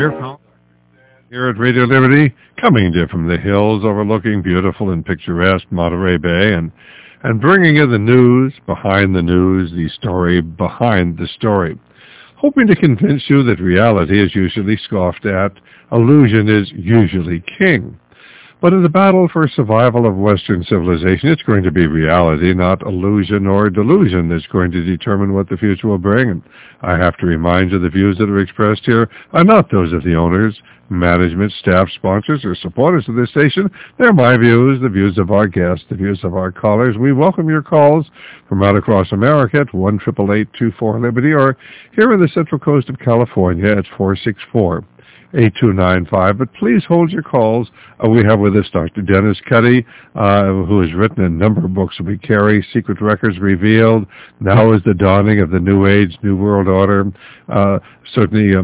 Dear Colin, here at Radio Liberty, coming to you from the hills overlooking beautiful and picturesque Monterey Bay and bringing you the news, the story behind the story. Hoping to convince you that reality is usually scoffed at, illusion is usually king. But in the battle for survival of Western civilization, it's going to be reality, not illusion or delusion, that's going to determine what the future will bring. And I have to remind you, the views that are expressed here are not those of the owners, management, staff, sponsors, or supporters of this station. They're my views, the views of our guests, the views of our callers. We welcome your calls from out across America at 1-888-24-LIBERTY, or here in the Central Coast of California at 464-8295, but please hold your calls. We have with us Dr. Dennis Cuddy, who has written a number of books that we carry, Secret Records Revealed, Now is the Dawning of the New Age, New World Order, certainly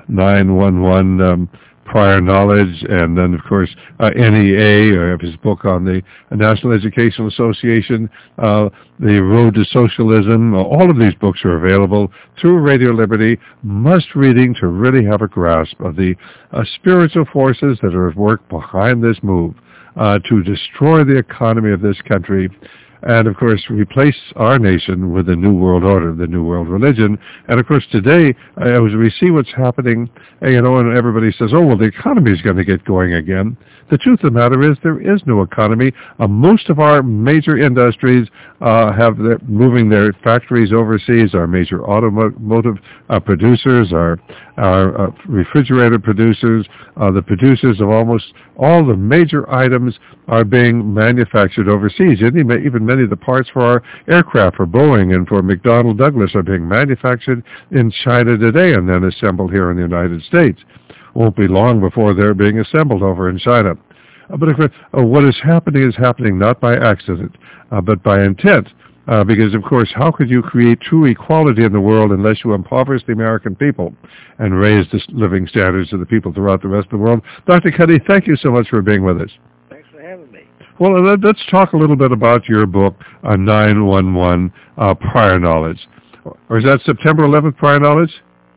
911, Prior Knowledge, and then, of course, NEA, or his book on the National Educational Association, The Road to Socialism. All of these books are available through Radio Liberty, must-reading to really have a grasp of the spiritual forces that are at work behind this move to destroy the economy of this country and, of course, replace our nation with the New World Order, the New World Religion. And, of course, today, as we see what's happening, and everybody says, oh, well, the economy is going to get going again. The truth of the matter is there is no economy. Most of our major industries moving their factories overseas. Our major automotive producers, our refrigerator producers, the producers of almost all the major items are being manufactured overseas. Even many of the parts for our aircraft, for Boeing and for McDonnell Douglas, are being manufactured in China today and then assembled here in the United States. Won't be long before they're being assembled over in China. But what is happening not by accident, but by intent. Because, of course, how could you create true equality in the world unless you impoverish the American people and raise the living standards of the people throughout the rest of the world? Dr. Cuddy, thank you so much for being with us. Thanks for having me. Well, let's talk a little bit about your book, 911 Prior Knowledge. Or is that September 11th, Prior Knowledge?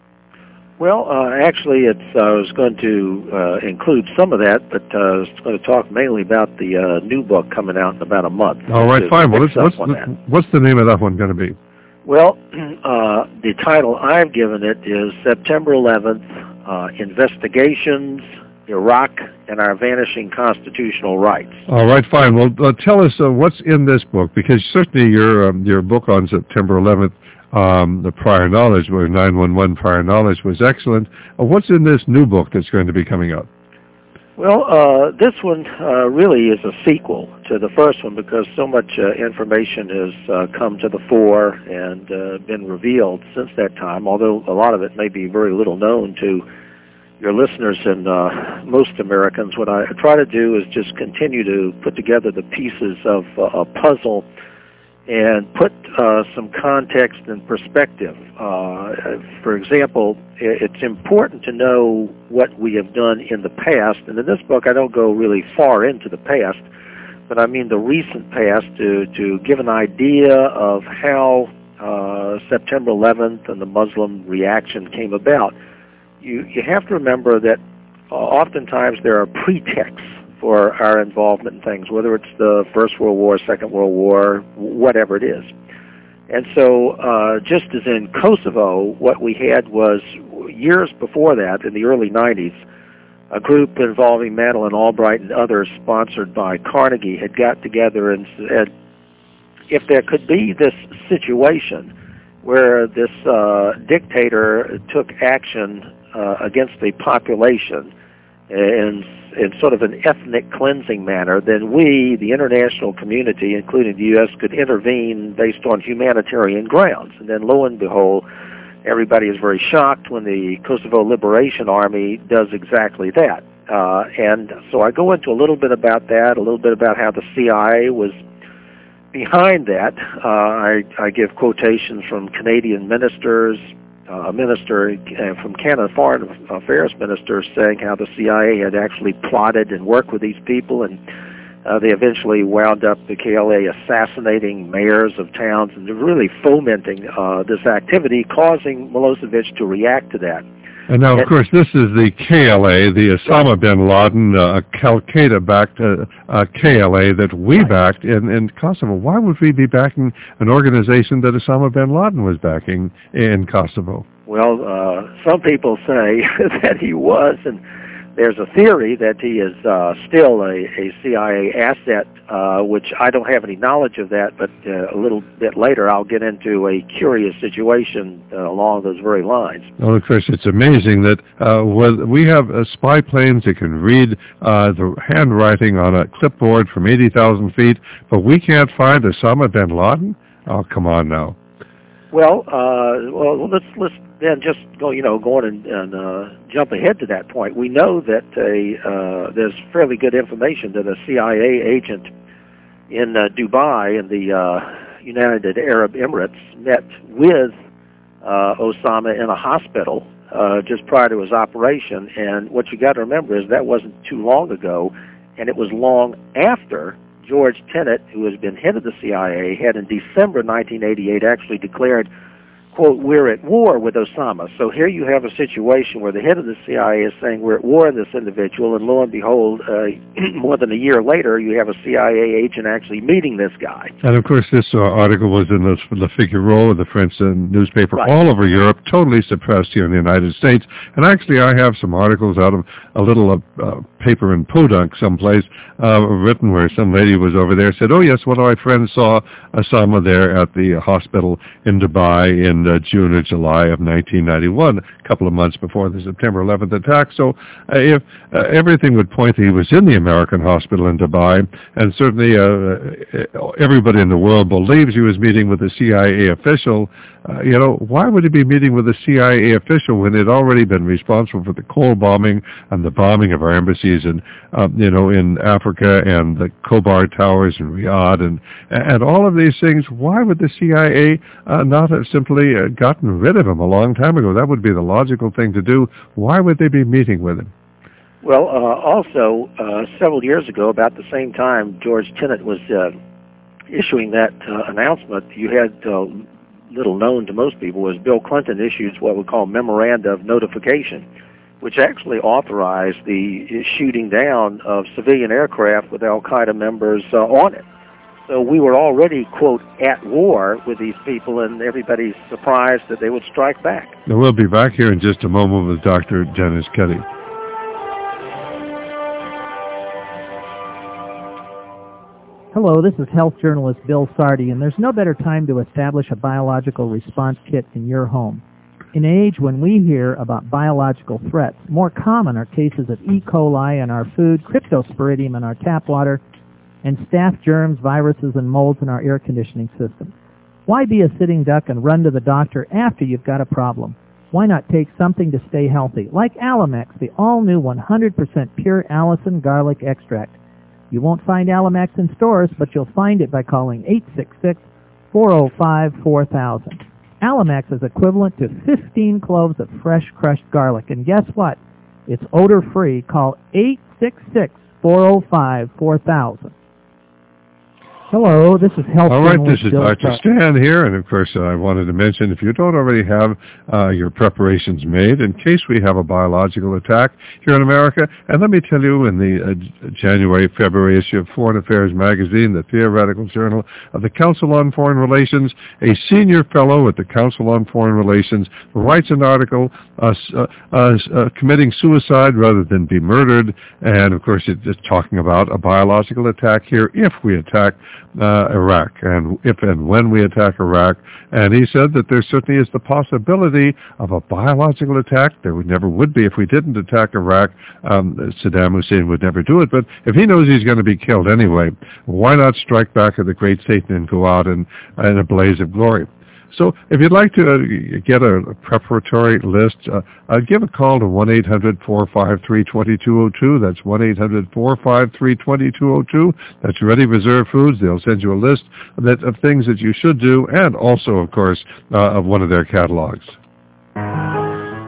Well, actually, I was going to include some of that, but I was going to talk mainly about the new book coming out in about a month. All right, fine. Well, what's the name of that one going to be? Well, the title I've given it is September 11th, Investigations, Iraq, and Our Vanishing Constitutional Rights. All right, fine. Well, tell us what's in this book, because certainly your book on September 11th, the Prior Knowledge, where 911 Prior Knowledge was excellent. What's in this new book that's going to be coming out? Well, this one really is a sequel to the first one because so much information has come to the fore and been revealed since that time, although a lot of it may be very little known to your listeners and most Americans. What I try to do is just continue to put together the pieces of a puzzle and put some context and perspective. For example, it's important to know what we have done in the past, and in this book I don't go really far into the past, but I mean the recent past to give an idea of how September 11th and the Muslim reaction came about. You have to remember that oftentimes there are pretexts for our involvement in things, whether it's the First World War, Second World War, whatever it is. And so just as in Kosovo, what we had was years before that, in the early 90s, a group involving Madeleine Albright and others sponsored by Carnegie had got together and said, if there could be this situation where this dictator took action against the population in sort of an ethnic cleansing manner, then we, the international community, including the U.S., could intervene based on humanitarian grounds. And then, lo and behold, everybody is very shocked when the Kosovo Liberation Army does exactly that. And so I go into a little bit about that, a little bit about how the CIA was behind that. I give quotations from Canadian ministers, a minister from Canada, Foreign Affairs minister, saying how the CIA had actually plotted and worked with these people, and they eventually wound up, the KLA, assassinating mayors of towns and really fomenting this activity, causing Milosevic to react to that. And now, of course, this is the KLA, the Osama bin Laden, Al-Qaeda-backed KLA that we backed in Kosovo. Why would we be backing an organization that Osama bin Laden was backing in Kosovo? Well, some people say that he was, and there's a theory that he is still a CIA asset, which I don't have any knowledge of that, but a little bit later I'll get into a curious situation along those very lines. Well, of course, it's amazing that we have spy planes that can read the handwriting on a clipboard from 80,000 feet, but we can't find Osama bin Laden? Oh, come on now. Well, let's then just go on and jump ahead to that point. We know that there's fairly good information that a CIA agent in Dubai in the United Arab Emirates met with Osama in a hospital just prior to his operation. And what you got to remember is that wasn't too long ago, and it was long after George Tenet, who has been head of the CIA, had in December 1988 actually declared, quote, "We're at war with Osama." So here you have a situation where the head of the CIA is saying we're at war with this individual, and lo and behold, more than a year later, you have a CIA agent actually meeting this guy. And of course, this article was in the Figaro, the French newspaper, right, all over Europe, totally suppressed here in the United States. And actually, I have some articles out of a little paper in Podunk someplace written where some lady was over there, said, "Oh yes, one of my friends saw Osama there at the hospital in Dubai in June or July of 1991, a couple of months before the September 11th attack." So if everything would point that he was in the American hospital in Dubai, and certainly everybody in the world believes he was meeting with a CIA official, why would he be meeting with a CIA official when he'd already been responsible for the Cole bombing and the bombing of our embassies in Africa and the Khobar Towers in Riyadh and all of these things? Why would the CIA not have simply gotten rid of him a long time ago? That would be the logical thing to do. Why would they be meeting with him? Well, also, several years ago, about the same time George Tenet was issuing that announcement, you had, little known to most people, was Bill Clinton issued what we call memoranda of notification, which actually authorized the shooting down of civilian aircraft with al-Qaeda members on it. So we were already, quote, at war with these people, and everybody's surprised that they would strike back. Now, we'll be back here in just a moment with Dr. Dennis Cuddy. Hello, this is health journalist Bill Sardi, and there's no better time to establish a biological response kit in your home. In an age when we hear about biological threats, more common are cases of E. coli in our food, cryptosporidium in our tap water, and staph germs, viruses, and molds in our air conditioning system. Why be a sitting duck and run to the doctor after you've got a problem? Why not take something to stay healthy, like Alamex, the all-new 100% pure Allicin garlic extract. You won't find Alamex in stores, but you'll find it by calling 866-405-4000. Alamex is equivalent to 15 cloves of fresh crushed garlic, and guess what? It's odor-free. Call 866-405-4000. Hello, this is Health All right, this Journalist is Bill Dr. Stan here, and of course I wanted to mention, if you don't already have your preparations made in case we have a biological attack here in America, and let me tell you, in the January-February issue of Foreign Affairs magazine, the theoretical journal of the Council on Foreign Relations, a senior fellow at the Council on Foreign Relations writes an article committing suicide rather than be murdered, and of course it's talking about a biological attack here if we attack Iraq, and if and when we attack Iraq. And he said that there certainly is the possibility of a biological attack. There never would be if we didn't attack Iraq. Saddam Hussein would never do it. But if he knows he's going to be killed anyway, why not strike back at the great Satan and go out in a blaze of glory? So if you'd like to get a preparatory list, give a call to 1-800-453-2202. That's 1-800-453-2202. That's Ready Reserve Foods. They'll send you a list of things that you should do, and also, of course, of one of their catalogs.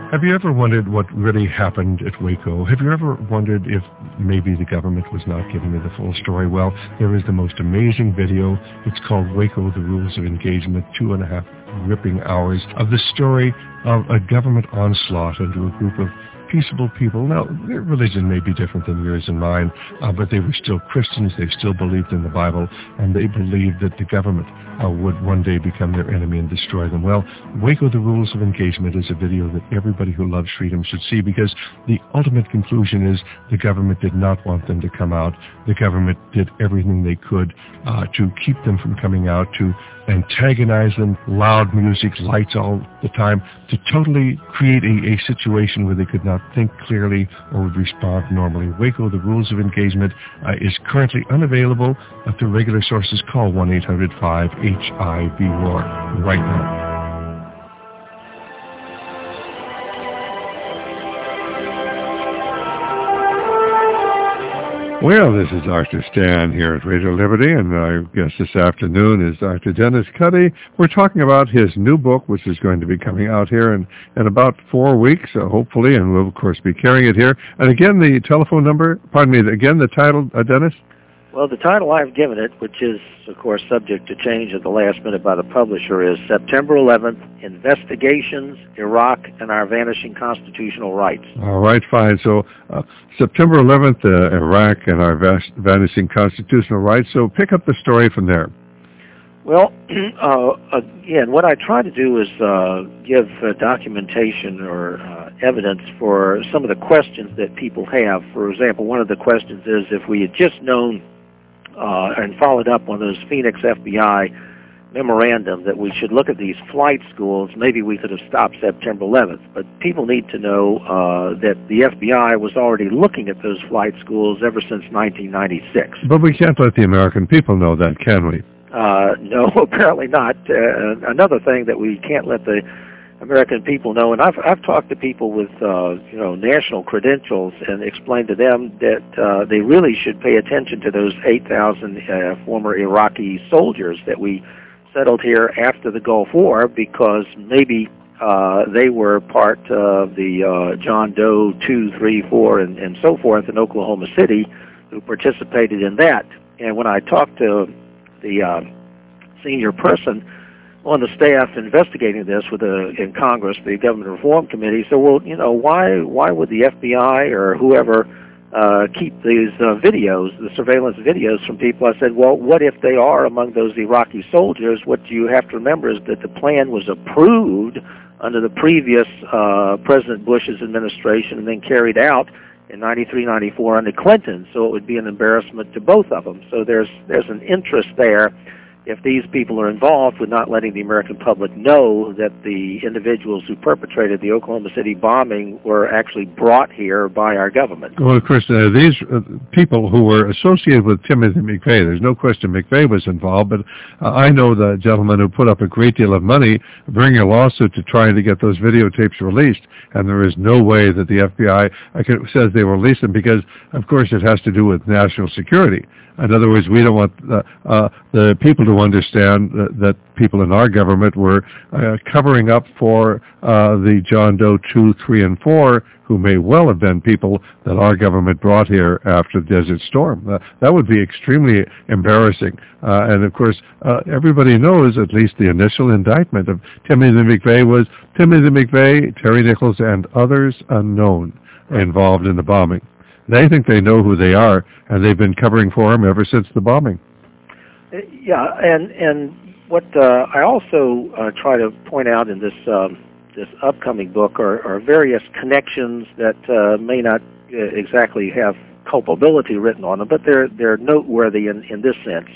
Have you ever wondered what really happened at Waco? Have you ever wondered if maybe the government was not giving you the full story? Well, there is the most amazing video. It's called Waco, The Rules of Engagement, 2.5 ripping hours of the story of a government onslaught into a group of peaceable people. Now, their religion may be different than yours and mine, but they were still Christians. They still believed in the Bible, and they believed that the government would one day become their enemy and destroy them. Well, Waco, The Rules of Engagement is a video that everybody who loves freedom should see, because the ultimate conclusion is the government did not want them to come out. The government did everything they could to keep them from coming out, to antagonize them, loud music, lights all the time, to totally create a situation where they could not think clearly or would respond normally. Waco, The Rules of Engagement is currently unavailable through regular sources. Call 1-800-5-HIV-WAR right now. Well, this is Dr. Stan here at Radio Liberty, and our guest this afternoon is Dr. Dennis Cuddy. We're talking about his new book, which is going to be coming out here in about 4 weeks, hopefully, and we'll, of course, be carrying it here. And again, the telephone number, the title, Dennis? Well, the title I've given it, which is, of course, subject to change at the last minute by the publisher, is September 11th, Investigations, Iraq, and Our Vanishing Constitutional Rights. All right, fine. So September 11th, Iraq and Our Vanishing Constitutional Rights. So pick up the story from there. Well, again, what I try to do is give documentation or evidence for some of the questions that people have. For example, one of the questions is, if we had just known and followed up on those Phoenix FBI memorandum that we should look at these flight schools, maybe we could have stopped September 11th. But people need to know that the FBI was already looking at those flight schools ever since 1996. But we can't let the American people know that, can we? No, apparently not. Another thing that we can't let the American people know, and I've talked to people with national credentials and explained to them that they really should pay attention to those 8,000 former Iraqi soldiers that we settled here after the Gulf War, because maybe they were part of the John Doe 2, 3, 4, and so forth in Oklahoma City, who participated in that. And when I talked to the senior person on the staff investigating this in Congress, the Government Reform Committee, so, well, why would the FBI or whoever keep these videos, the surveillance videos, from people? I said, well, what if they are among those Iraqi soldiers? What you have to remember is that the plan was approved under the previous President Bush's administration and then carried out in 93, 94 under Clinton, so it would be an embarrassment to both of them. So there's an interest there, if these people are involved, with not letting the American public know that the individuals who perpetrated the Oklahoma City bombing were actually brought here by our government. Well, of course, these people who were associated with Timothy McVeigh, there's no question McVeigh was involved, but I know the gentleman who put up a great deal of money bringing a lawsuit to try to get those videotapes released, and there is no way that the FBI says they will release them, because, of course, it has to do with national security. In other words, we don't want the people to understand that people in our government were covering up for the John Doe 2, 3, and 4, who may well have been people that our government brought here after Desert Storm. That would be extremely embarrassing. And, of course, everybody knows at least the initial indictment of Timothy McVeigh was Timothy McVeigh, Terry Nichols, and others unknown involved in the bombing. They think they know who they are, and they've been covering for him ever since the bombing. Yeah, and what I also try to point out in this upcoming book are various connections that may not exactly have culpability written on them, but they're noteworthy in this sense.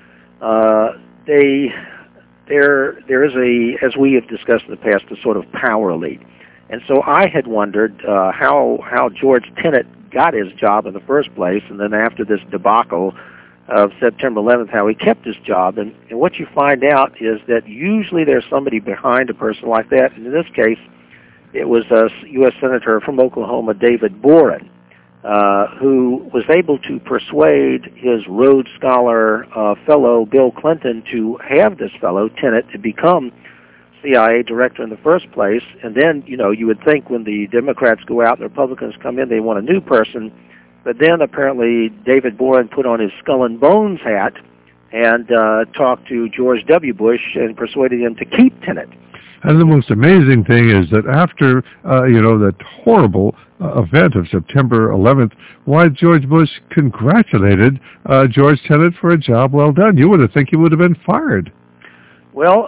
There is as we have discussed in the past, a sort of power elite. And so I had wondered how George Tenet got his job in the first place, and then after this debacle of September 11th, how he kept his job. And what you find out is that usually there's somebody behind a person like that. And in this case, it was a U.S. Senator from Oklahoma, David Boren, who was able to persuade his Rhodes Scholar fellow, Bill Clinton, to have this fellow, Tenet, to become CIA director in the first place. And then, you would think when the Democrats go out and the Republicans come in, they want a new person. But then apparently David Boren put on his skull and bones hat and talked to George W. Bush and persuaded him to keep Tenet. And the most amazing thing is that after, that horrible event of September 11th, why George Bush congratulated George Tenet for a job well done. You would have think he would have been fired. Well,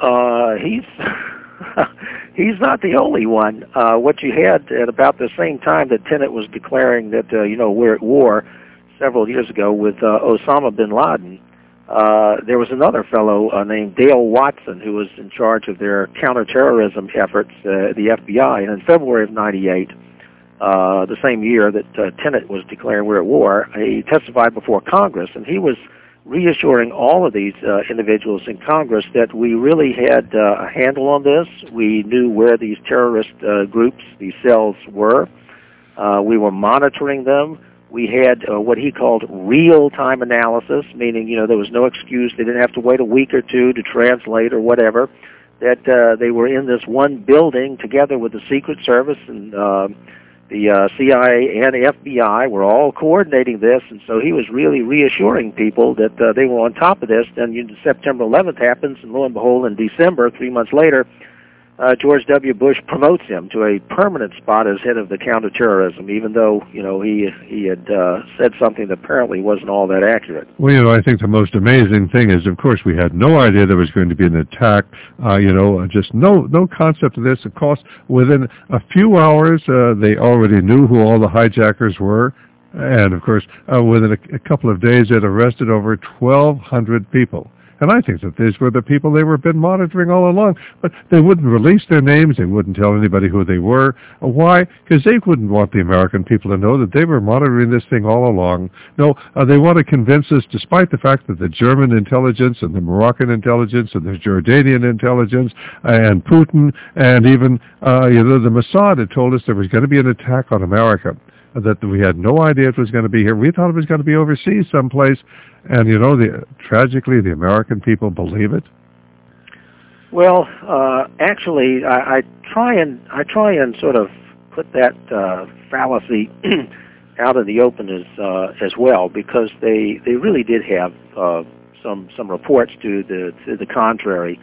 he's not the only one. What you had at about the same time that Tenet was declaring that, we're at war several years ago with Osama bin Laden, there was another fellow named Dale Watson who was in charge of their counterterrorism efforts, the FBI. And in February of '98, the same year that Tenet was declaring we're at war, he testified before Congress, and he was reassuring all of these individuals in Congress that we really had a handle on this. We knew where these terrorist groups, these cells were. We were monitoring them. We had what he called real-time analysis, meaning, there was no excuse. They didn't have to wait a week or two to translate or whatever, that they were in this one building together with the Secret Service and the CIA and the FBI were all coordinating this, and so he was really reassuring people that they were on top of this. Then September 11th happens, and lo and behold, in December, 3 months later, George W. Bush promotes him to a permanent spot as head of the counterterrorism, even though, he had said something that apparently wasn't all that accurate. Well, I think the most amazing thing is, of course, we had no idea there was going to be an attack, just no concept of this. Of course, within a few hours, they already knew who all the hijackers were. And, of course, within a couple of days, they'd arrested over 1,200 people. And I think that these were the people they were been monitoring all along. But they wouldn't release their names. They wouldn't tell anybody who they were. Why? Because they wouldn't want the American people to know that they were monitoring this thing all along. No, they want to convince us, despite the fact that the German intelligence and the Moroccan intelligence and the Jordanian intelligence and Putin and even the Mossad had told us there was going to be an attack on America, that we had no idea it was going to be here. We thought it was going to be overseas someplace. And, tragically, the American people believe it. Well, actually, I try and sort of put that fallacy out in the open as well, because they really did have some reports to the contrary.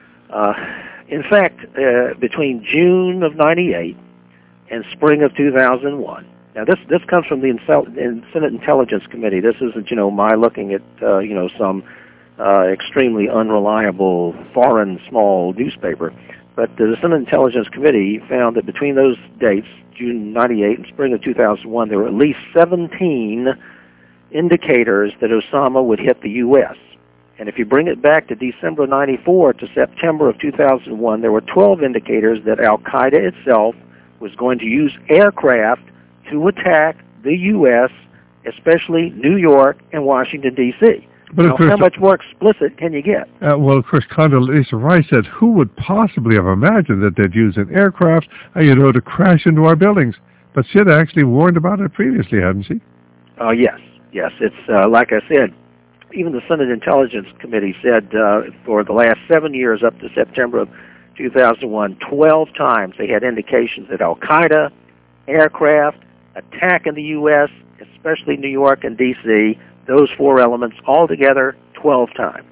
In fact, between June of '98 and spring of 2001. Now, this comes from the Senate Intelligence Committee. This isn't, my looking at, some extremely unreliable foreign small newspaper. But the Senate Intelligence Committee found that between those dates, June '98 and spring of 2001, there were at least 17 indicators that Osama would hit the U.S. And if you bring it back to December '94 to September of 2001, there were 12 indicators that Al-Qaeda itself was going to use aircraft to attack the U.S., especially New York and Washington, D.C. But of course, how much more explicit can you get? Well, of course, Condoleezza Rice said, who would possibly have imagined that they'd use an aircraft, to crash into our buildings? But she had actually warned about it previously, hadn't she? Yes. It's, like I said, even the Senate Intelligence Committee said for the last 7 years up to September of 2001, 12 times they had indications that Al-Qaeda, aircraft, attack in the U.S., especially New York and D.C., those four elements altogether 12 times.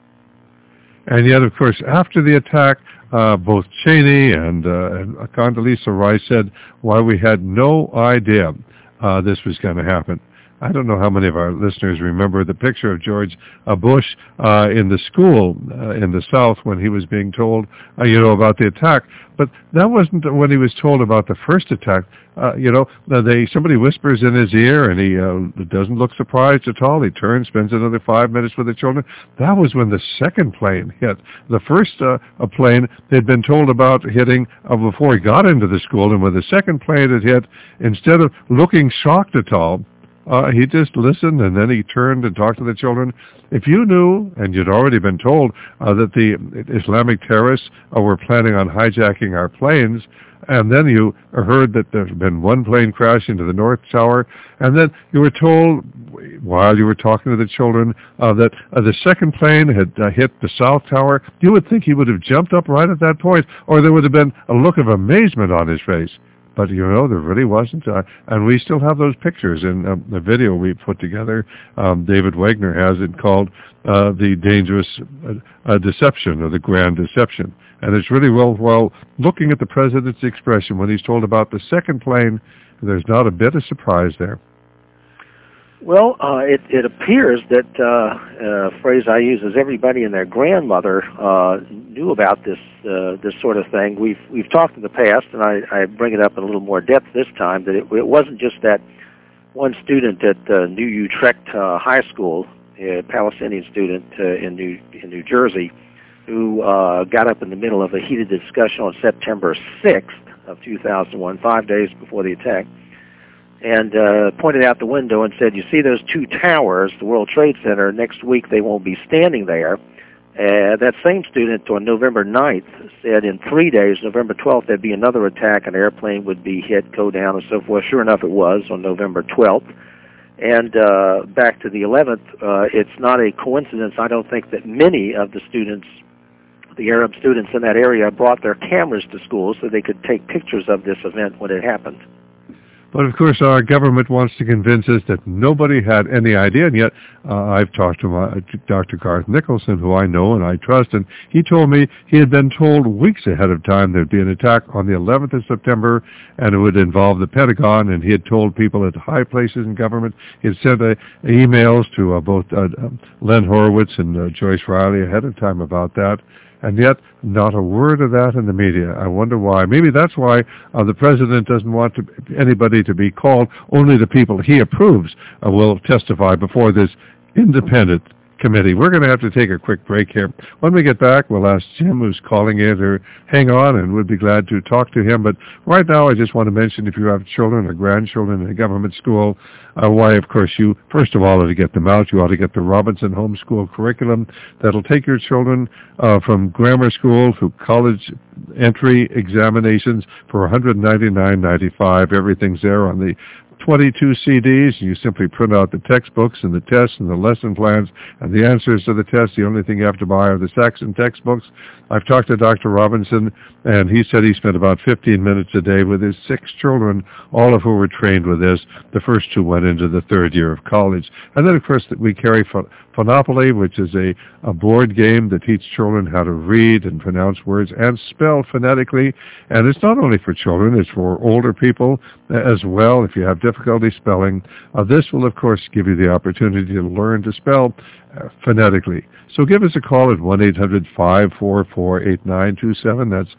And yet, of course, after the attack, both Cheney and Condoleezza Rice said, why we had no idea this was going to happen. I don't know how many of our listeners remember the picture of George Bush in the school in the South when he was being told, about the attack. But that wasn't when he was told about the first attack. Somebody whispers in his ear, and he doesn't look surprised at all. He turns, spends another 5 minutes with the children. That was when the second plane hit. The first plane they'd been told about hitting before he got into the school, and when the second plane had hit, instead of looking shocked at all, he just listened, and then he turned and talked to the children. If you knew, and you'd already been told, that the Islamic terrorists were planning on hijacking our planes, and then you heard that there's been one plane crash into the North Tower, and then you were told while you were talking to the children, that the second plane had hit the South Tower, you would think he would have jumped up right at that point, or there would have been a look of amazement on his face. But, there really wasn't. And we still have those pictures in the video we put together. David Wagner has it called The Dangerous Deception, or The Grand Deception. And it's really worthwhile looking at the president's expression when he's told about the second plane. There's not a bit of surprise there. Well, it appears that a phrase I use is everybody and their grandmother knew about this sort of thing. We've talked in the past, and I bring it up in a little more depth this time, that it wasn't just that one student at New Utrecht High School, a Palestinian student in New Jersey, who got up in the middle of a heated discussion on September 6th of 2001, 5 days before the attack, and pointed out the window and said, "You see those two towers, the World Trade Center, next week they won't be standing there." That same student on November 9th said in 3 days, November 12th, there'd be another attack, an airplane would be hit, go down, and so forth. Sure enough, it was on November 12th. And back to the 11th, it's not a coincidence, I don't think, that many of the students, the Arab students in that area, brought their cameras to school so they could take pictures of this event when it happened. But, of course, our government wants to convince us that nobody had any idea, and yet I've talked to Dr. Garth Nicholson, who I know and I trust, and he told me he had been told weeks ahead of time there'd be an attack on the 11th of September, and it would involve the Pentagon, and he had told people at high places in government. He had sent emails to both Len Horowitz and Joyce Riley ahead of time about that. And yet, not a word of that in the media. I wonder why. Maybe that's why the president doesn't want anybody to be called. Only the people he approves will testify before this independent committee. We're going to have to take a quick break here. When we get back, we'll ask Jim, who's calling in, to hang on, and we'd be glad to talk to him. But right now, I just want to mention, if you have children or grandchildren in a government school, why, of course, you, first of all, ought to get them out. You ought to get the Robinson Homeschool Curriculum that'll take your children from grammar school to college entry examinations for $199.95. Everything's there on the 22 CDs. You simply print out the textbooks and the tests and the lesson plans and the answers to the tests. The only thing you have to buy are the Saxon textbooks. I've talked to Dr. Robinson, and he said he spent about 15 minutes a day with his 6 children, all of who were trained with this. The first 2 went into the 3rd year of college. And then, of course, we carry Phonopoly, which is a board game that teaches children how to read and pronounce words and spell phonetically. And it's not only for children, it's for older people as well. If you have difficulty spelling, this will, of course, give you the opportunity to learn to spell phonetically. So give us a call at 1-800-544-8927. That's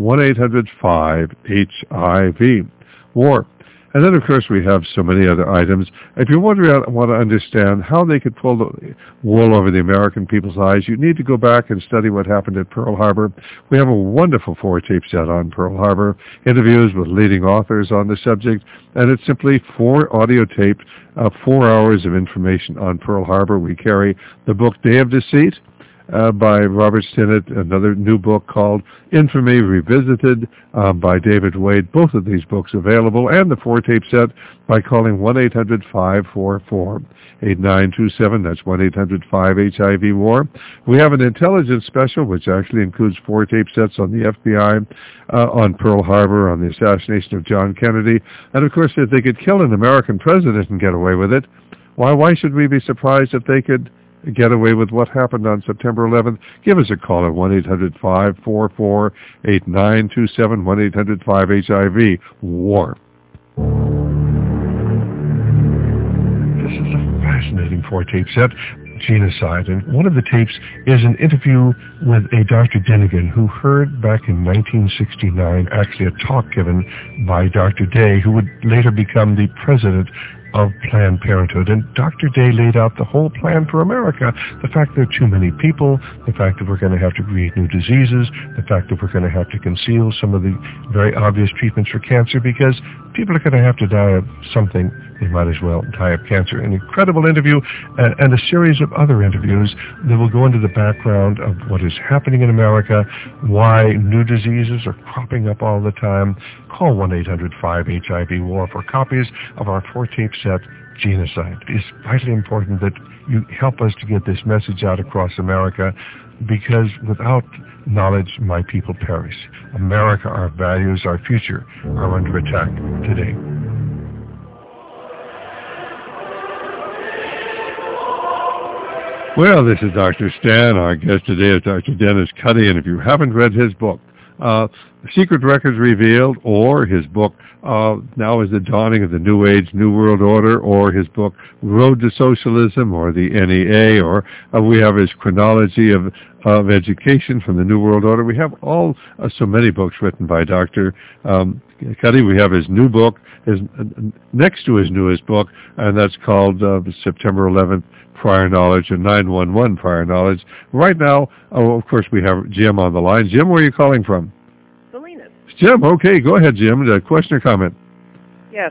1-800-5HIV WAR. And then, of course, we have so many other items. If you want to understand how they could pull the wool over the American people's eyes, you need to go back and study what happened at Pearl Harbor. We have a wonderful 4-tape set on Pearl Harbor, interviews with leading authors on the subject, and it's simply 4 audio tapes, 4 hours of information on Pearl Harbor. We carry the book Day of Deceit, by Robert Stinnett, another new book called Infamy Revisited by David Wade. Both of these books available, and the 4-tape set by calling 1-800-544-8927. That's 1-800-5HIV-WAR. We have an intelligence special, which actually includes 4-tape sets on the FBI, on Pearl Harbor, on the assassination of John Kennedy. And, of course, if they could kill an American president and get away with it, why should we be surprised if they could get away with what happened on September 11th? Give us a call at 1-800-544-8927, 1-800-5HIV-WAR. This is a fascinating 4-tape set, Genocide, and one of the tapes is an interview with a Dr. Dinnigan, who heard back in 1969 actually a talk given by Dr. Day, who would later become the president of Planned Parenthood. And Dr. Day laid out the whole plan for America. The fact there are too many people, the fact that we're going to have to create new diseases, the fact that we're going to have to conceal some of the very obvious treatments for cancer, because people are going to have to die of something. They might as well die of cancer. An incredible interview and a series of other interviews that will go into the background of what is happening in America, why new diseases are cropping up all the time. Call 1-800-5HIV-WAR for copies of our 4-tape set, genocide. It's vitally important that you help us to get this message out across America, because without knowledge, my people perish. America, our values, our future are under attack today. Well, this is Dr. Stan. Our guest today is Dr. Dennis Cuddy, and if you haven't read his book, Secret Records Revealed, or his book, Now is the Dawning of the New Age, New World Order, or his book, Road to Socialism, or the NEA, or we have his chronology of education from the New World Order. We have so many books written by Dr. Cuddy. We have his new book, next to his newest book, and that's called September 11th, Prior Knowledge, and 9/11 Prior Knowledge. Right now, of course, we have Jim on the line. Jim, where are you calling from? Salinas. Jim, okay, go ahead, Jim. Question or comment? Yes,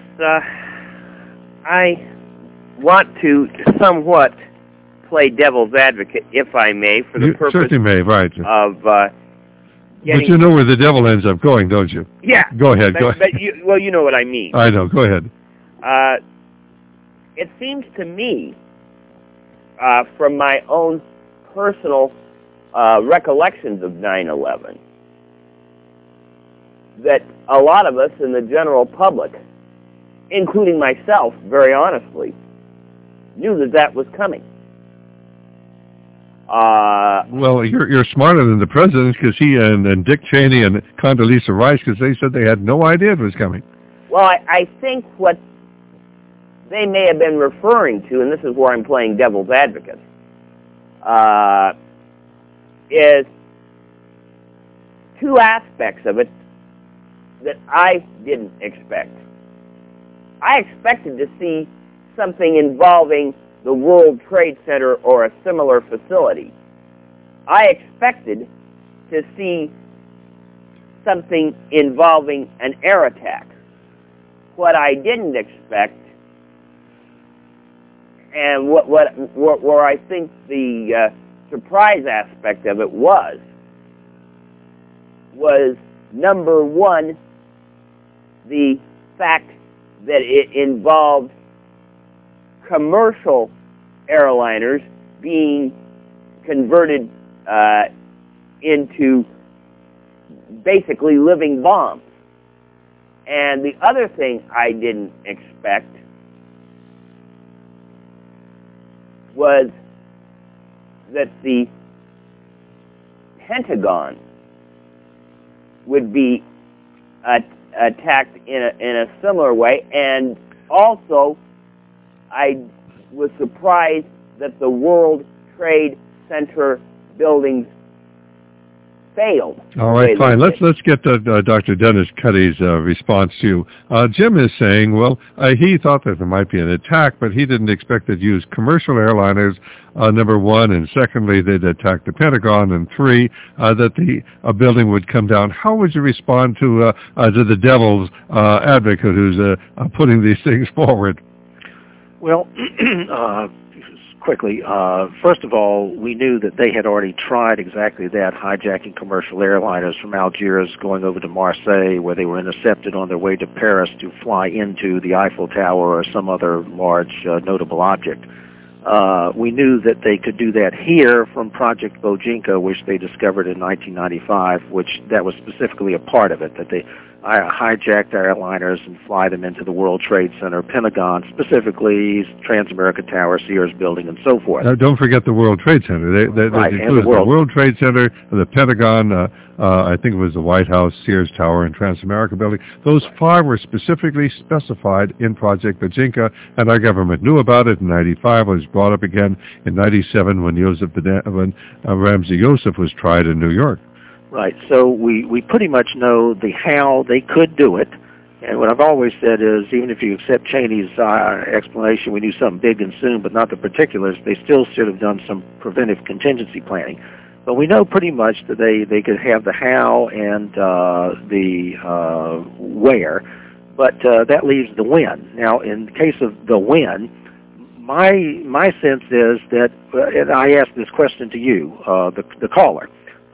I want to somewhat play devil's advocate, if I may, for the purpose certainly may, right. of getting... But you know where the devil ends up going, don't you? Yeah. Go ahead. But you know what I mean. I know. Go ahead. It seems to me, from my own personal recollections of 9/11, that a lot of us in the general public, including myself, very honestly, knew that was coming. Well, you're smarter than the president, because he and Dick Cheney and Condoleezza Rice, because they said they had no idea it was coming. Well, I think what they may have been referring to, and this is where I'm playing devil's advocate, is two aspects of it that I didn't expect. I expected to see something involving the World Trade Center or a similar facility. I expected to see something involving an air attack. What I didn't expect, and where I think the surprise aspect of it was number one, the fact that it involved commercial airliners being converted into basically living bombs. And the other thing I didn't expect was that the Pentagon would be attacked in a similar way, and also I was surprised that the World Trade Center buildings failed. All right, fine. Let's get Dr. Dennis Cuddy's response to you. Jim is saying, well, he thought that there might be an attack, but he didn't expect to use commercial airliners, number one, and secondly, they'd attack the Pentagon, and three, that the building would come down. How would you respond to the devil's advocate who's putting these things forward? Well, quickly, first of all, we knew that they had already tried exactly that, hijacking commercial airliners from Algiers going over to Marseille, where they were intercepted on their way to Paris to fly into the Eiffel Tower or some other large notable object. We knew that they could do that here from Project Bojinka, which they discovered in 1995, which that was specifically a part of it, that they hijacked airliners and fly them into the World Trade Center, Pentagon, specifically Transamerica Tower, Sears Building, and so forth. Don't forget the World Trade Center. They include the World Trade Center, the Pentagon, I think it was the White House, Sears Tower, and Transamerica Building. Those five were specifically specified in Project Bojinka, and our government knew about it in 95. It was brought up again in 97 when Ramzi Youssef was tried in New York. Right, so we pretty much know the how they could do it, and what I've always said is, even if you accept Cheney's explanation, we knew something big and soon, but not the particulars, they still should have done some preventive contingency planning. But we know pretty much that they could have the how and the where, but that leaves the when. Now, in the case of the when, my sense is that, and I ask this question to you, the caller,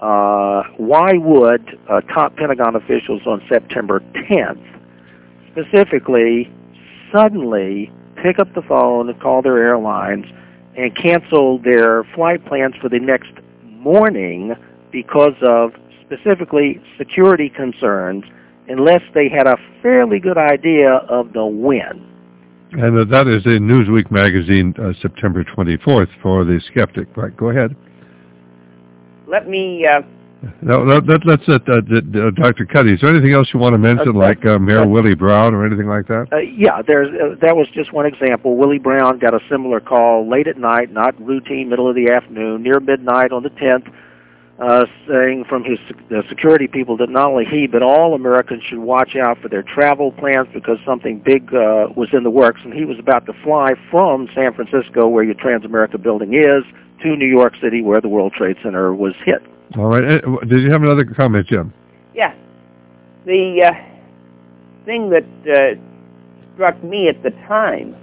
why would top Pentagon officials on September 10th specifically suddenly pick up the phone and call their airlines and cancel their flight plans for the next morning because of specifically security concerns, unless they had a fairly good idea of the when. And that is in Newsweek magazine, September 24th, for the skeptic. Right, go ahead. Let me... let's Dr. Cuddy, is there anything else you want to mention, like Mayor Willie Brown or anything like that? Yeah, that was just one example. Willie Brown got a similar call late at night, not routine, middle of the afternoon, near midnight on the 10th, saying from his security people that not only he, but all Americans should watch out for their travel plans because something big was in the works, and he was about to fly from San Francisco, where your Transamerica building is, to New York City, where the World Trade Center was hit. All right. Did you have another comment, Jim? Yeah. The thing that struck me at the time,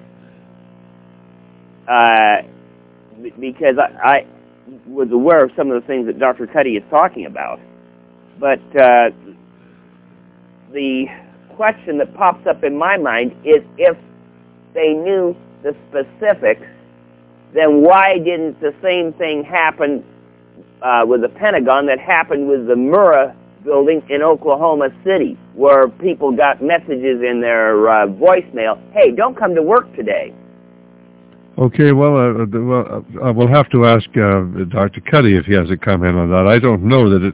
because I was aware of some of the things that Dr. Cuddy is talking about, but the question that pops up in my mind is, if they knew the specifics, then why didn't the same thing happen with the Pentagon that happened with the Murrah building in Oklahoma City, where people got messages in their voicemail, hey, don't come to work today? Okay, we'll have to ask Dr. Cuddy if he has a comment on that. I don't know that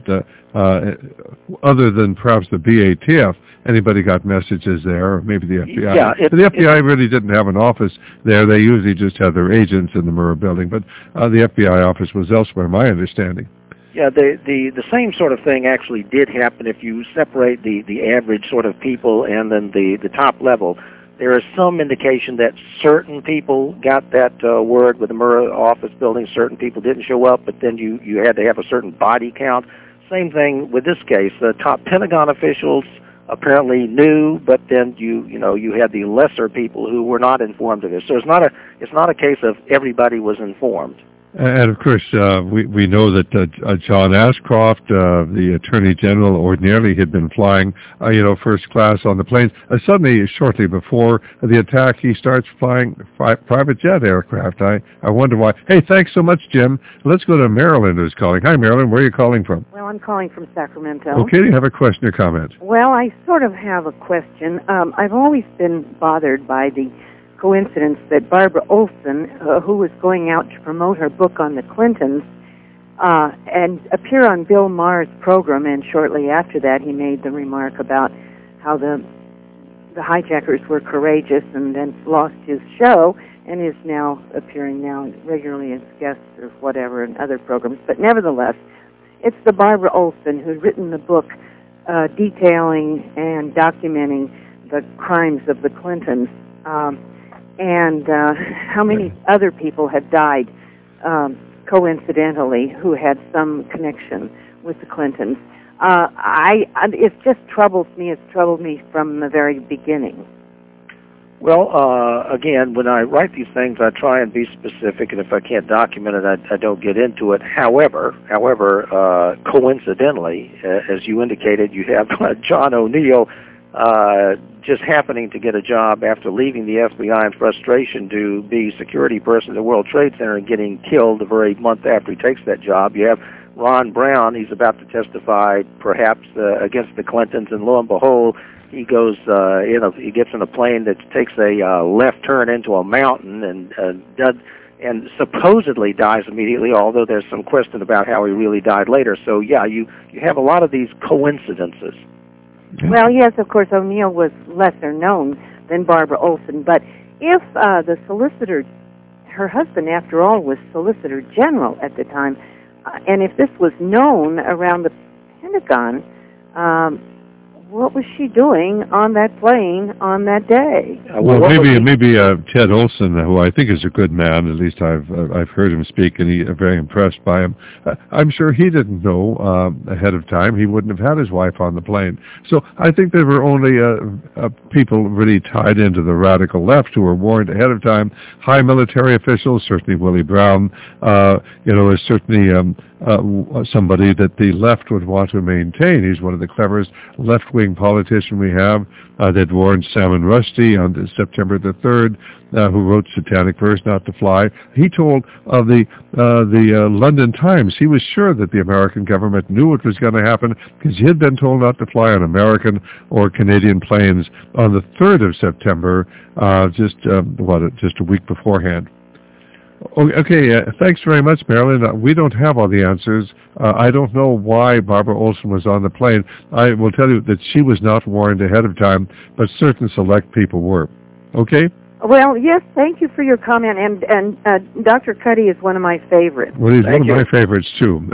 it, other than perhaps the BATF, anybody got messages there, or maybe the FBI. Yeah, the FBI really didn't have an office there. They usually just had their agents in the Murrah building, but the FBI office was elsewhere, my understanding. Yeah, the same sort of thing actually did happen if you separate the average sort of people and then the top level. There is some indication that certain people got that word with the Murrah office building, certain people didn't show up, but then you had to have a certain body count. Same thing with this case. The top Pentagon officials apparently knew, but then you had the lesser people who were not informed of this. So it's not a case of everybody was informed. And of course, we know that John Ashcroft, the Attorney General, ordinarily had been flying, first class on the planes. Suddenly, shortly before the attack, he starts flying private jet aircraft. I wonder why. Hey, thanks so much, Jim. Let's go to Marilyn, who's calling. Hi, Marilyn. Where are you calling from? Well, I'm calling from Sacramento. Okay, do you have a question or comment? Well, I sort of have a question. I've always been bothered by the coincidence that Barbara Olson, who was going out to promote her book on the Clintons, and appear on Bill Maher's program, and shortly after that he made the remark about how the hijackers were courageous, and then lost his show and is now appearing now regularly as guests or whatever in other programs. But nevertheless, it's the Barbara Olson who's written the book detailing and documenting the crimes of the Clintons. And how many other people have died coincidentally who had some connection with the Clintons. It just troubles me. It's troubled me from the very beginning. Well, again, when I write these things, I try and be specific, and if I can't document it, I don't get into it. However, coincidentally, as you indicated, you have John O'Neill just happening to get a job after leaving the FBI in frustration to be security person at the World Trade Center and getting killed the very month after he takes that job. You have Ron Brown. He's about to testify perhaps against the Clintons, and lo and behold, he goes he gets in a plane that takes a left turn into a mountain and supposedly dies immediately, although there's some question about how he really died later. So yeah, you have a lot of these coincidences. Well, yes, of course, O'Neill was lesser known than Barbara Olson, but if the solicitor, her husband, after all, was Solicitor General at the time, and if this was known around the Pentagon, what was she doing on that plane on that day? Well, maybe Ted Olson, who I think is a good man. At least I've heard him speak, and I'm very impressed by him. I'm sure he didn't know ahead of time. He wouldn't have had his wife on the plane. So I think there were only people really tied into the radical left who were warned ahead of time. High military officials, certainly Willie Brown, is certainly somebody that the left would want to maintain. He's one of the cleverest left-wing right-wing politician we have that warned Salman Rushdie on September the 3rd, who wrote Satanic Verse Not to Fly. He told the London Times he was sure that the American government knew what was going to happen because he had been told not to fly on American or Canadian planes on the 3rd of September, just a week beforehand. Okay, thanks very much, Marilyn. We don't have all the answers. I don't know why Barbara Olson was on the plane. I will tell you that she was not warned ahead of time, but certain select people were. Okay? Well, yes, thank you for your comment, and Dr. Cuddy is one of my favorites. Well, he's one of my favorites, too.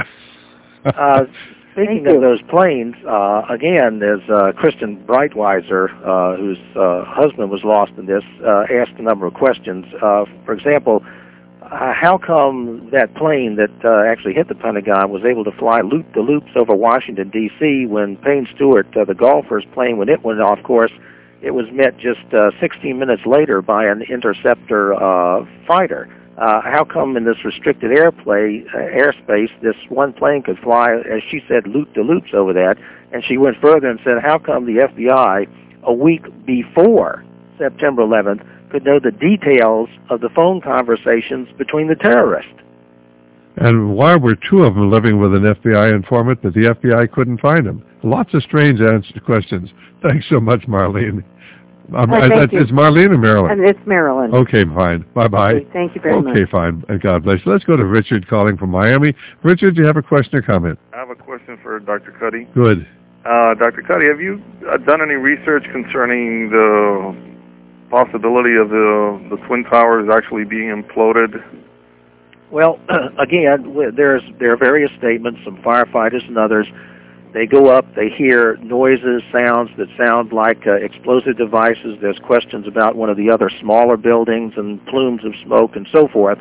Speaking of those planes, again, there's Kristen Breitweiser, whose husband was lost in this, asked a number of questions. For example, how come that plane that actually hit the Pentagon was able to fly loop-de-loops over Washington, D.C., when Payne Stewart, the golfer's plane, when it went off course, it was met just 16 minutes later by an interceptor fighter? How come in this restricted airspace, this one plane could fly, as she said, loop-de-loops over that? And she went further and said, how come the FBI, a week before September 11th, could know the details of the phone conversations between the terrorists? And why were two of them living with an FBI informant that the FBI couldn't find him? Lots of strange questions. Thanks so much, Marlene. It's Marlene or Marilyn? It's Marilyn. Okay, fine. Bye-bye. Okay, thank you very much. Okay, fine. God bless you. Let's go to Richard calling from Miami. Richard, do you have a question or comment? I have a question for Dr. Cuddy. Good. Dr. Cuddy, have you done any research concerning the possibility of the Twin Towers actually being imploded? Well, again, there are various statements, some firefighters and others. They go up, they hear noises, sounds that sound like explosive devices. There's questions about one of the other smaller buildings and plumes of smoke and so forth.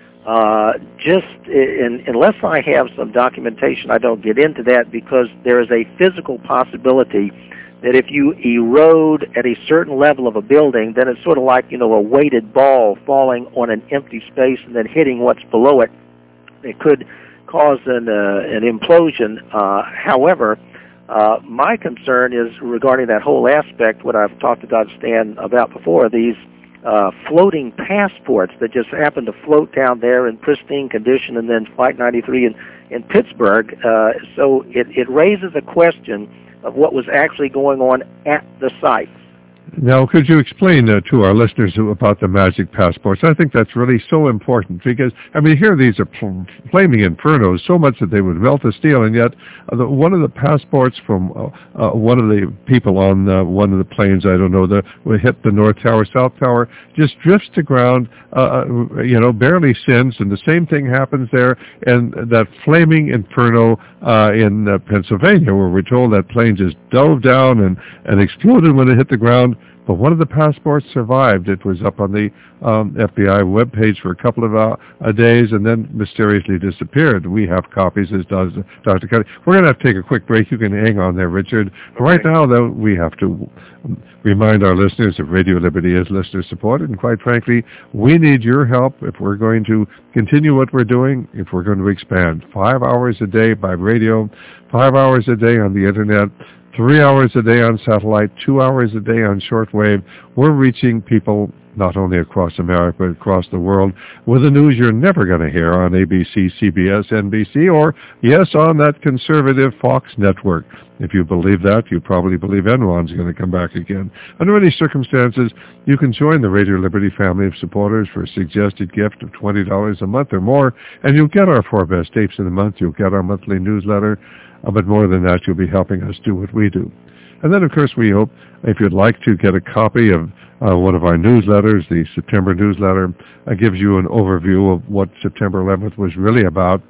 Unless I have some documentation, I don't get into that, because there is a physical possibility that if you erode at a certain level of a building, then it's sort of like, a weighted ball falling on an empty space and then hitting what's below it. It could cause an implosion. However, my concern is regarding that whole aspect, what I've talked about, Stan, about before, these floating passports that just happen to float down there in pristine condition, and then Flight 93 in Pittsburgh. So it raises a question of what was actually going on at the site. Now, could you explain to our listeners about the magic passports? I think that's really so important, because, here these are flaming infernos, so much that they would melt the steel, and yet one of the passports from one of the people on one of the planes, I don't know, would hit the North Tower, South Tower, just drifts to ground, barely sins, and the same thing happens there, and that flaming inferno in Pennsylvania, where we're told that plane just dove down and exploded when it hit the ground. But one of the passports survived. It was up on the FBI webpage for a couple of days and then mysteriously disappeared. We have copies, as does Dr. Cuddy. We're going to have to take a quick break. You can hang on there, Richard. Okay. Right now, though, we have to remind our listeners that Radio Liberty is listener-supported, and quite frankly, we need your help if we're going to continue what we're doing, if we're going to expand. 5 hours a day by radio, 5 hours a day on the Internet, 3 hours a day on satellite, 2 hours a day on shortwave. We're reaching people not only across America, but across the world with the news you're never going to hear on ABC, CBS, NBC, or, yes, on that conservative Fox network. If you believe that, you probably believe Enron's going to come back again. Under any circumstances, you can join the Radio Liberty family of supporters for a suggested gift of $20 a month or more, and you'll get our 4 best tapes of the month. You'll get our monthly newsletter. But more than that, you'll be helping us do what we do. And then, of course, we hope if you'd like to get a copy of one of our newsletters, the September newsletter, gives you an overview of what September 11th was really about.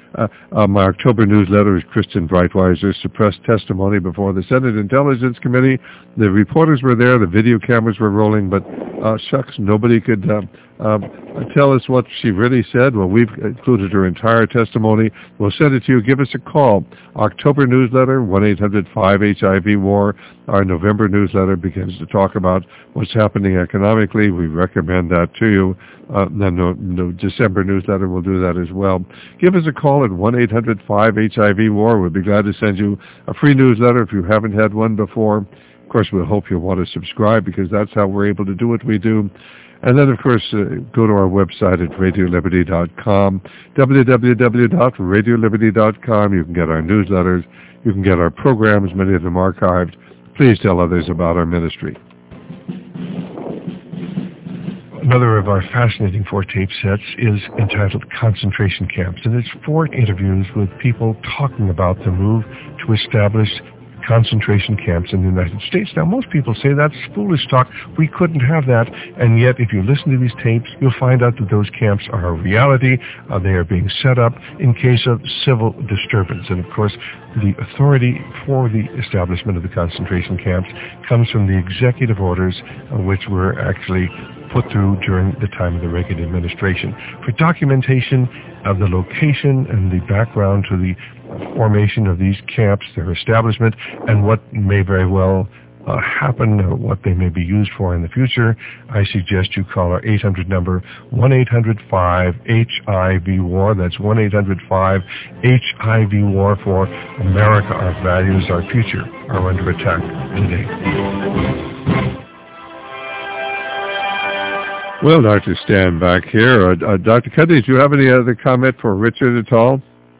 My October newsletter is Kristen Breitweiser's suppressed testimony before the Senate Intelligence Committee. The reporters were there, the video cameras were rolling, but shucks, nobody could tell us what she really said. Well, we've included her entire testimony. We'll send it to you. Give us a call. October newsletter, 1-800-5-HIV-WAR. Our November newsletter begins to talk about what's happening economically. We recommend that to you. The December newsletter will do that as well. Give us a call at 1-800-5-HIV-WAR. We'll be glad to send you a free newsletter if you haven't had one before. Of course, we hope you'll want to subscribe because that's how we're able to do what we do. And then, of course, go to our website at radioliberty.com, www.radioliberty.com. You can get our newsletters. You can get our programs, many of them archived. Please tell others about our ministry. Another of our fascinating 4 tape sets is entitled Concentration Camps, and it's 4 interviews with people talking about the move to establish concentration camps in the United States. Now, most people say that's foolish talk. We couldn't have that. And yet, if you listen to these tapes, you'll find out that those camps are a reality. They are being set up in case of civil disturbance. And, of course, the authority for the establishment of the concentration camps comes from the executive orders, which were actually put through during the time of the Reagan administration. For documentation of the location and the background to the formation of these camps, their establishment, and what may very well happen, what they may be used for in the future, I suggest you call our 800 number, 1-800-5-HIV-WAR. That's 1-800-5-HIV-WAR for America. Our values, our future are under attack today. Well, Dr. Stan back here. Dr. Cuddy, do you have any other comment for Richard at all?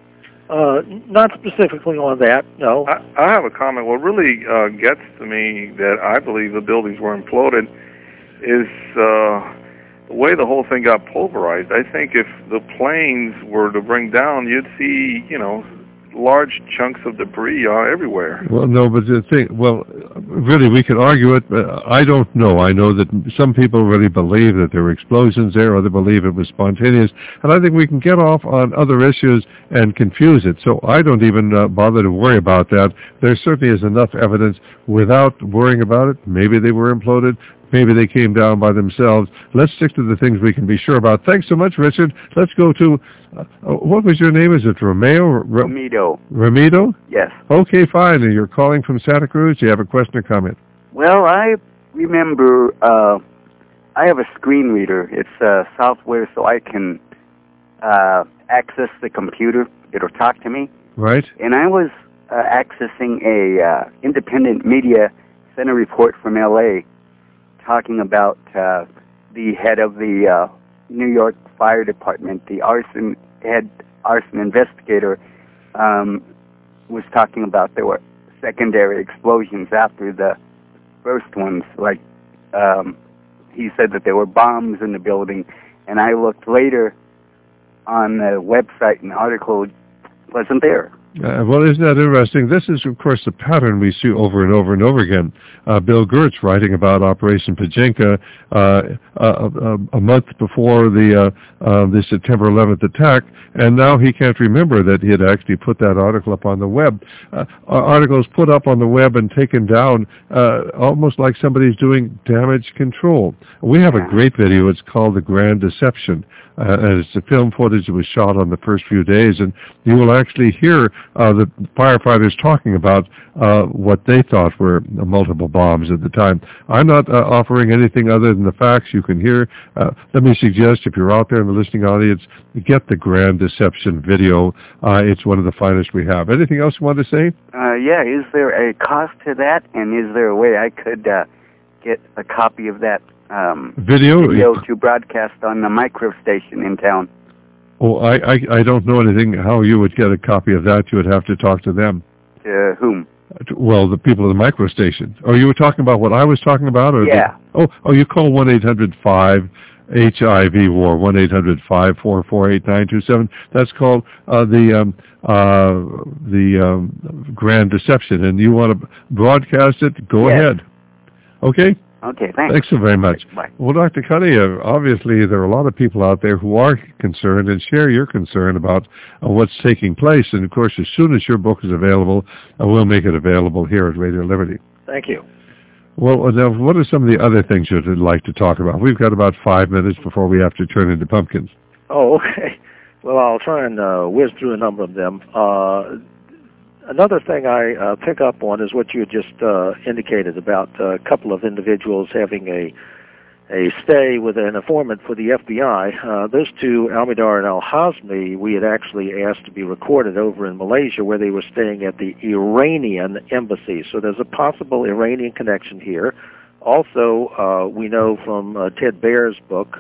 Not specifically on that, no. I have a comment. What really gets to me that I believe the buildings were imploded is the way the whole thing got pulverized. I think if the planes were to bring down, you'd see, large chunks of debris everywhere. Well, no, but the thing, really, we could argue it, but I don't know. I know that some people really believe that there were explosions there, others believe it was spontaneous, and I think we can get off on other issues and confuse it, so I don't even bother to worry about that. There certainly is enough evidence without worrying about it. Maybe they were imploded. Maybe they came down by themselves. Let's stick to the things we can be sure about. Thanks so much, Richard. Let's go to, what was your name? Is it Romeo? Ramido. Ramido? Yes. Okay, fine. And you're calling from Santa Cruz? Do you have a question or comment? Well, I remember I have a screen reader. It's software so I can access the computer. It'll talk to me. Right. And I was accessing a independent media center report from L.A., talking about the head of the New York Fire Department, the head arson investigator, was talking about there were secondary explosions after the first ones. Like, he said that there were bombs in the building, and I looked later on the website, and the article wasn't there. Well, isn't that interesting? This is, of course, the pattern we see over and over and over again. Bill Gertz writing about Operation Pachinko a month before the September 11th attack, and now he can't remember that he had actually put that article up on the web. Articles put up on the web and taken down almost like somebody's doing damage control. We have a great video. It's called The Grand Deception. And it's the film footage that was shot on the first few days, and you will actually hear the firefighters talking about what they thought were multiple bombs at the time. I'm not offering anything other than the facts. You can hear. Let me suggest, if you're out there in the listening audience, get the Grand Deception video. It's one of the finest we have. Anything else you want to say? Yeah, is there a cost to that, and is there a way I could get a copy of that video to broadcast on the micro station in town? Oh, I don't know anything how you would get a copy of that. You would have to talk to them. To whom? Well, the people of the micro station. Oh, you were talking about what I was talking about? Or yeah. You call 1-800-5-HIV-WAR, 1-800-544-8927. That's called the Grand Deception, and you want to broadcast it? Go ahead. Okay. Okay, thanks. Thanks so very much. Bye. Well, Dr. Cuddy, obviously there are a lot of people out there who are concerned and share your concern about what's taking place. And, of course, as soon as your book is available, we'll make it available here at Radio Liberty. Thank you. Well, now, what are some of the other things you'd like to talk about? We've got about 5 minutes before we have to turn into pumpkins. Oh, okay. Well, I'll try and whiz through a number of them. Another thing I pick up on is what you had just indicated about a couple of individuals having a stay with an informant for the FBI. Those two, Almidar and Al-Hazmi, we had actually asked to be recorded over in Malaysia where they were staying at the Iranian embassy. So there's a possible Iranian connection here. Also, we know from Bob Baer's book,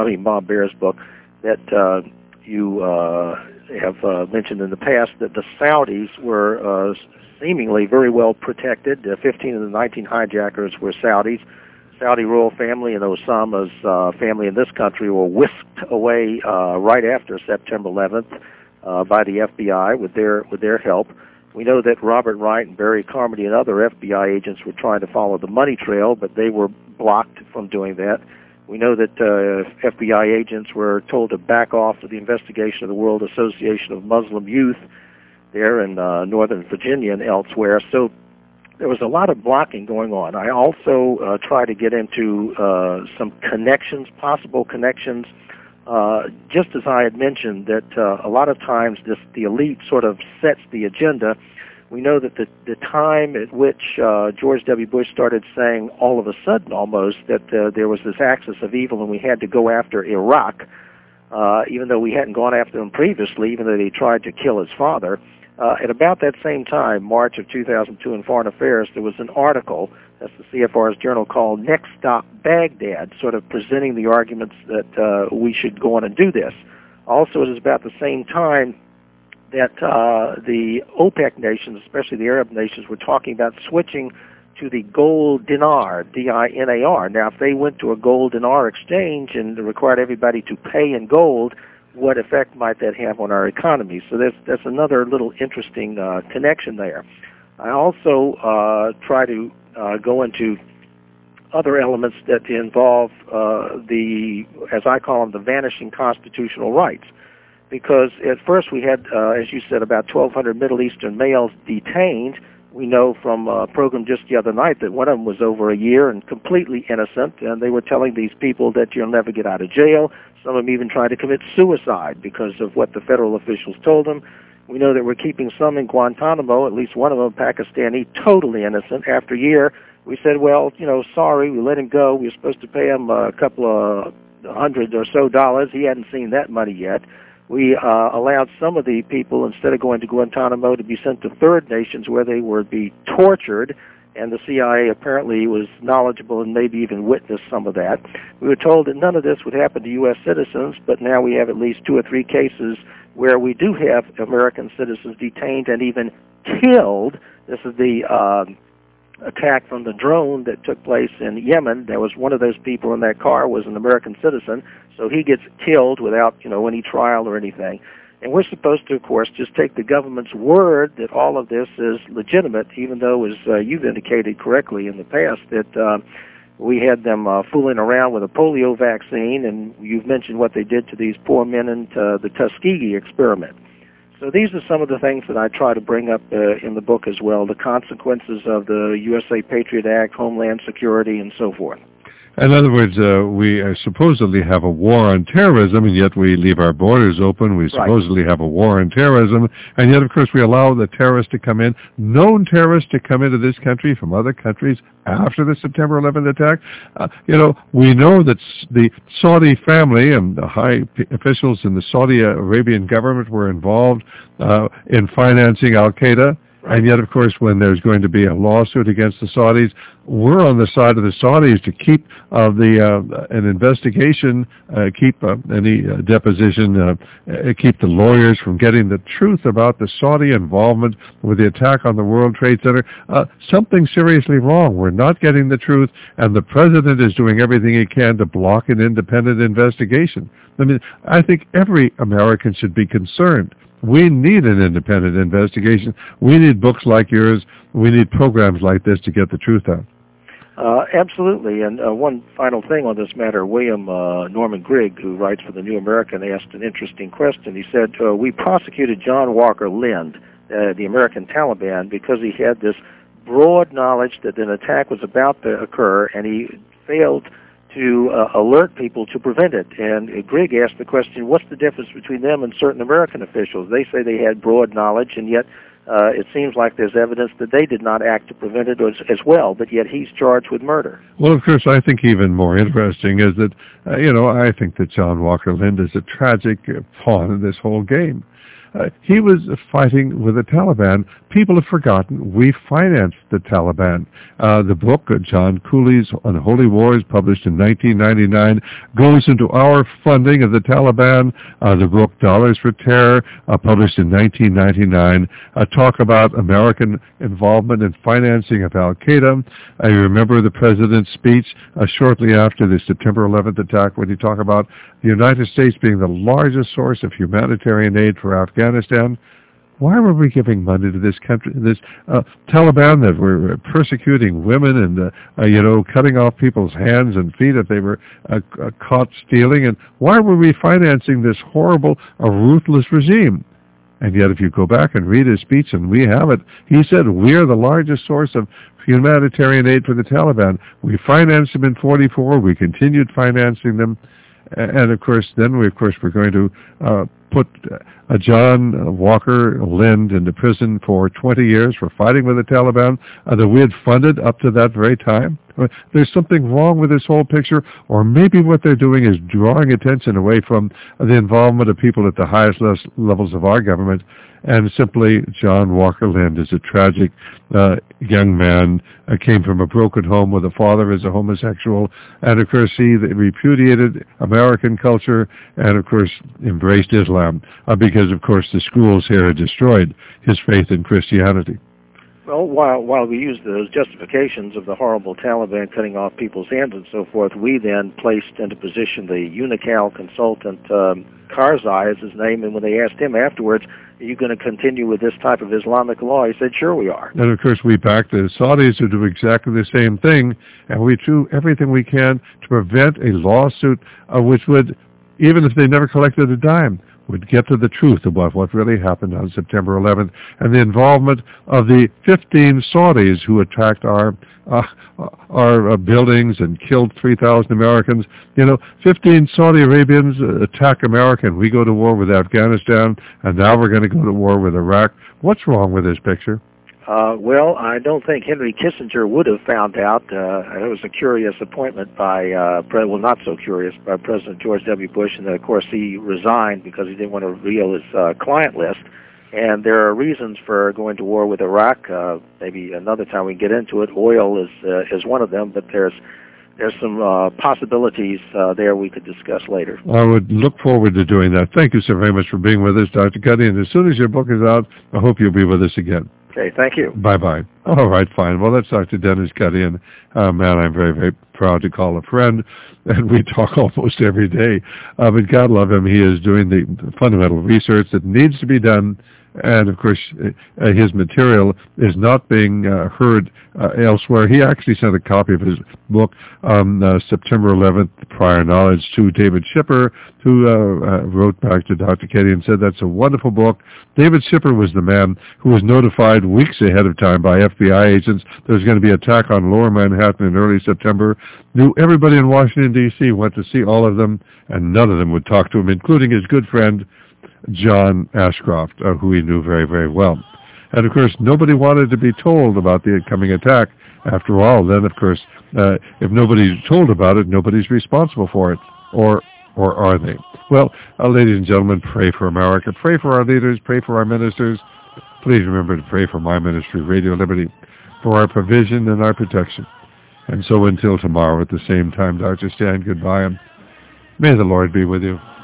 that you have mentioned in the past that the Saudis were seemingly very well protected. 15 of the 19 hijackers were Saudis. Saudi royal family and Osama's family in this country were whisked away right after September 11th by the FBI with their help. We know that Robert Wright and Barry Carmody and other FBI agents were trying to follow the money trail, but they were blocked from doing that. We know that FBI agents were told to back off of the investigation of the World Association of Muslim Youth there in Northern Virginia and elsewhere. So there was a lot of blocking going on. I also try to get into some connections, possible connections, just as I had mentioned that a lot of times the elite sort of sets the agenda. We know that the time at which George W. Bush started saying all of a sudden almost that there was this axis of evil and we had to go after Iraq, even though we hadn't gone after him previously, even though they tried to kill his father. At about that same time, March of 2002 in Foreign Affairs, there was an article, that's the CFR's journal, called Next Stop Baghdad, sort of presenting the arguments that we should go on and do this. Also, it is about the same time that the OPEC nations, especially the Arab nations, were talking about switching to the gold dinar, D-I-N-A-R. Now, if they went to a gold dinar exchange and required everybody to pay in gold, what effect might that have on our economy? So that's another little interesting connection there. I also try to go into other elements that involve as I call them, the vanishing constitutional rights. Because at first we had, as you said, about 1,200 Middle Eastern males detained. We know from a program just the other night that one of them was over a year and completely innocent, and they were telling these people that you'll never get out of jail. Some of them even tried to commit suicide because of what the federal officials told them. We know that we're keeping some in Guantanamo, at least one of them, Pakistani, totally innocent. After a year, we said, well, sorry, we let him go. We were supposed to pay him a couple of $100 or so. He hadn't seen that money yet. We allowed some of the people, instead of going to Guantanamo, to be sent to third nations where they would be tortured, and the CIA apparently was knowledgeable and maybe even witnessed some of that. We were told that none of this would happen to U.S. citizens, but now we have at least 2 or 3 cases where we do have American citizens detained and even killed. This is the attack from the drone that took place in Yemen. There was one of those people in that car was an American citizen, so he gets killed without, any trial or anything. And we're supposed to, of course, just take the government's word that all of this is legitimate, even though, as you've indicated correctly in the past, that we had them fooling around with a polio vaccine, and you've mentioned what they did to these poor men in the Tuskegee experiment. So these are some of the things that I try to bring up in the book as well, the consequences of the USA Patriot Act, Homeland Security, and so forth. In other words, we supposedly have a war on terrorism, and yet we leave our borders open. We supposedly have a war on terrorism, and yet, of course, we allow the terrorists to come in, known terrorists to come into this country from other countries after the September 11th attack. We know that the Saudi family and the high officials in the Saudi Arabian government were involved in financing Al-Qaeda. And yet, of course, when there's going to be a lawsuit against the Saudis, we're on the side of the Saudis to keep an investigation, keep any deposition, keep the lawyers from getting the truth about the Saudi involvement with the attack on the World Trade Center. Something seriously wrong. We're not getting the truth, and the president is doing everything he can to block an independent investigation. I think every American should be concerned. We need an independent investigation. We need books like yours. We need programs like this to get the truth out. Absolutely. And one final thing on this matter, William Norman Grigg, who writes for the New American, asked an interesting question. He said, we prosecuted John Walker Lind, the American Taliban, because he had this broad knowledge that an attack was about to occur, and he failed to alert people to prevent it. And Grigg asked the question, what's the difference between them and certain American officials? They say they had broad knowledge, and yet it seems like there's evidence that they did not act to prevent it as well, but yet he's charged with murder. Well, of course, I think even more interesting is that, I think that John Walker Lindh is a tragic pawn in this whole game. He was fighting with the Taliban. People have forgotten we financed the Taliban. The book, John Cooley's Unholy Wars, published in 1999, goes into our funding of the Taliban. The book Dollars for Terror, published in 1999, talk about American involvement in financing of Al-Qaeda. I remember the president's speech shortly after the September 11th attack when he talked about the United States being the largest source of humanitarian aid for Afghanistan. Why were we giving money to this country, this Taliban that were persecuting women and, cutting off people's hands and feet if they were caught stealing? And why were we financing this horrible, ruthless regime? And yet if you go back and read his speech, and we have it, he said, we're the largest source of humanitarian aid for the Taliban. We financed them in 1944. We continued financing them. And, of course, then we're going to put John Walker Lindh into prison for 20 years for fighting with the Taliban that we had funded up to that very time. There's something wrong with this whole picture, or maybe what they're doing is drawing attention away from the involvement of people at the highest levels of our government. And simply, John Walker Lindh is a tragic young man, came from a broken home with a father as a homosexual, and of course he repudiated American culture and of course embraced Islam because of course the schools here had destroyed his faith in Christianity. Well, while we use those justifications of the horrible Taliban cutting off people's hands and so forth, we then placed into position the Unocal consultant, Karzai is his name, and when they asked him afterwards, are you going to continue with this type of Islamic law? He said, sure we are. And of course we backed the Saudis who do exactly the same thing, and we do everything we can to prevent a lawsuit which would, even if they never collected a dime, would get to the truth about what really happened on September 11th and the involvement of the 15 Saudis who attacked our buildings and killed 3,000 Americans. 15 Saudi Arabians attack America, and we go to war with Afghanistan, and now we're going to go to war with Iraq. What's wrong with this picture? Well, I don't think Henry Kissinger would have found out. It was a curious appointment by, not so curious, by President George W. Bush, and then, of course, he resigned because he didn't want to reveal his client list. And there are reasons for going to war with Iraq. Maybe another time we can get into it. Oil is one of them, but there's some possibilities there we could discuss later. I would look forward to doing that. Thank you so very much for being with us, Dr. Cuddy, and as soon as your book is out, I hope you'll be with us again. Okay, thank you. Bye-bye. All right, fine. Well, that's Dr. Dennis Cuddy, and man, I'm very, very proud to call a friend, and we talk almost every day. But God love him, he is doing the fundamental research that needs to be done, and of course, his material is not being heard elsewhere. He actually sent a copy of his book on September 11th, Prior Knowledge, to David Schipper, who wrote back to Dr. Cuddy and said that's a wonderful book. David Schipper was the man who was notified weeks ahead of time by FBI agents there was going to be an attack on Lower Manhattan in early September. Knew everybody in Washington, D.C., went to see all of them, and none of them would talk to him, including his good friend, John Ashcroft, who he knew very, very well. And, of course, nobody wanted to be told about the coming attack. After all, then, of course, if nobody's told about it, nobody's responsible for it. Or are they? Well, ladies and gentlemen, pray for America. Pray for our leaders. Pray for our ministers. Please remember to pray for my ministry, Radio Liberty, for our provision and our protection. And so until tomorrow at the same time, Dr. Stan, goodbye, and may the Lord be with you.